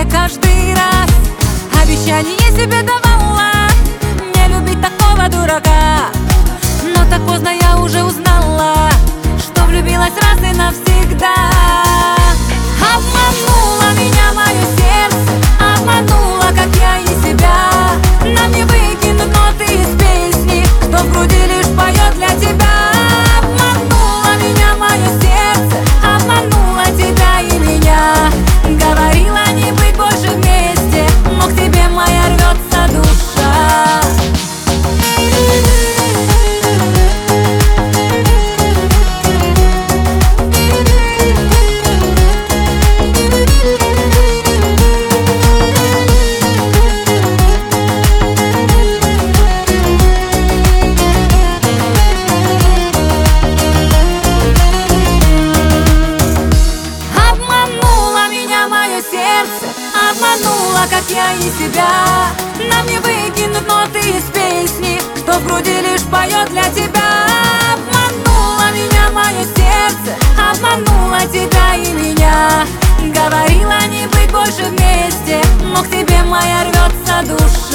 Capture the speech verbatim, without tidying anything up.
каждый раз. Обещание себе давала не любить такого дурака, но так поздно я уже узнала, что влюбилась раз и навсегда. Обманула меня мое сердце, обманула, как я и себя. Нам не выкинут ноты из песни, кто в груди лишь поет для тебя. Обманула меня мое сердце, обманула тебя и меня. Говорила не быть больше вместе, но к тебе моя рвется душа. Обманула, как я и себя. Нам не выкинут ноты из песни, кто в груди лишь поет для тебя. Обманула меня мое сердце, обманула тебя и меня. Говорила не быть больше вместе, но к тебе моя рвется душа.